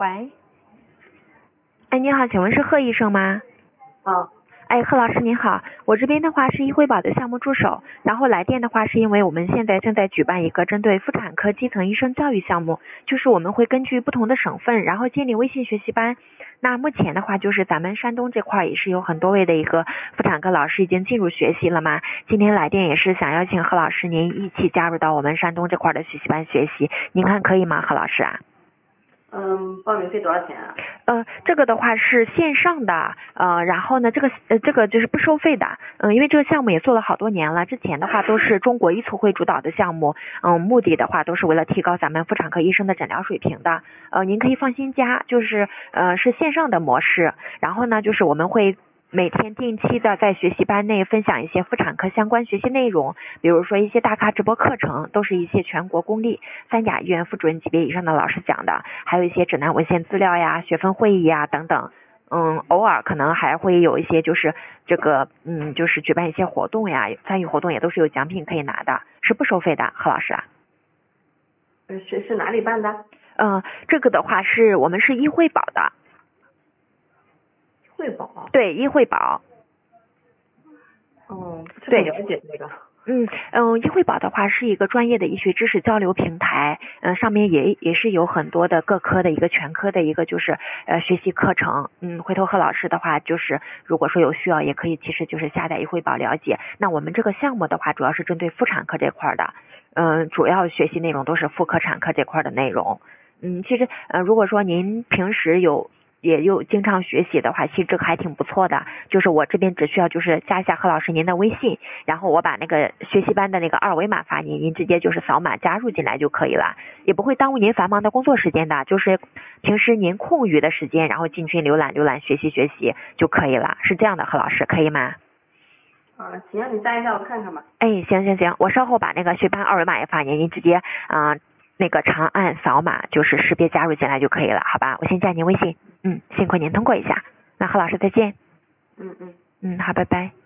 喂， 哎，你好，请问是贺医生吗？哎，贺老师您好，我这边的话是医惠保的项目助手，然后来电的话是因为我们现在正在举办一个针对妇产科基层医生教育项目，就是我们会根据不同的省份，然后建立微信学习班。那目前的话就是咱们山东这块也是有很多位的一个妇产科老师已经进入学习了嘛，今天来电也是想邀请贺老师您一起加入到我们山东这块的学习班学习，您看可以吗，贺老师啊？ 报名费多少钱啊？ 这个的话是线上的，然后呢，这个就是不收费的，因为这个项目也做了好多年了，之前的话都是中国医促会主导的项目，目的的话都是为了提高咱们妇产科医生的诊疗水平的，您可以放心加，就是是线上的模式，然后呢，就是我们会每天定期的在学习班内分享一些妇产科相关学习内容，比如说一些大咖直播课程，都是一些全国公立3甲医院副主任级别以上的老师讲的，还有一些指南文献资料呀、学分会议呀等等。偶尔可能还会有一些就是这个就是举办一些活动呀，参与活动也都是有奖品可以拿的，是不收费的，贺老师啊。 是哪里办的？ 这个的话是我们是医惠保的。 惠保？ 对，医惠保。 不太了解这个。 医惠保的话是一个专业的医学知识交流平台，上面也是有很多的各科的一个全科的一个就是学习课程，回头贺老师的话就是如果说有需要也可以其实就是下载医惠保了解。那我们这个项目的话主要是针对妇产科这块的，主要学习内容都是妇科产科这块的内容。其实如果说您平时也有经常学习的话，其实这个还挺不错的。就是我这边只需要就是加一下贺老师您的微信，然后我把那个学习班的那个二维码发您，您直接就是扫码加入进来就可以了，也不会耽误您繁忙的工作时间的，就是平时您空余的时间，然后进群浏览学习就可以了，是这样的，贺老师可以吗？ 行，你加一下我看看吧。 哎，行，我稍后把那个学班二维码也发您，您直接那个长按扫码就是识别加入进来就可以了，好吧？我先加您微信。辛苦您通过一下。那贺老师再见。 嗯， 好，拜拜。